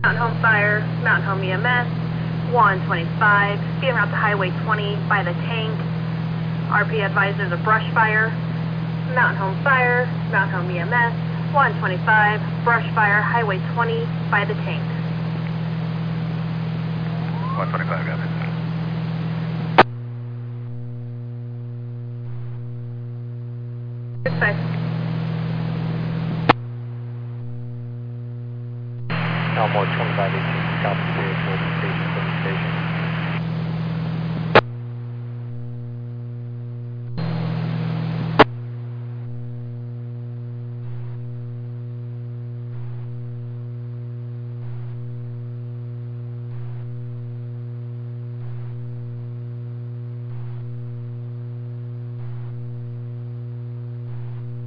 Mountain Home Fire, Mountain Home EMS, 125, being route to Highway 20 by the tank. RP advised there's a brush fire. Mountain Home Fire, Mountain Home EMS, 125, brush fire, Highway 20 by the tank. 125, got it. Respect. Elmore 2518, copy vehicle station.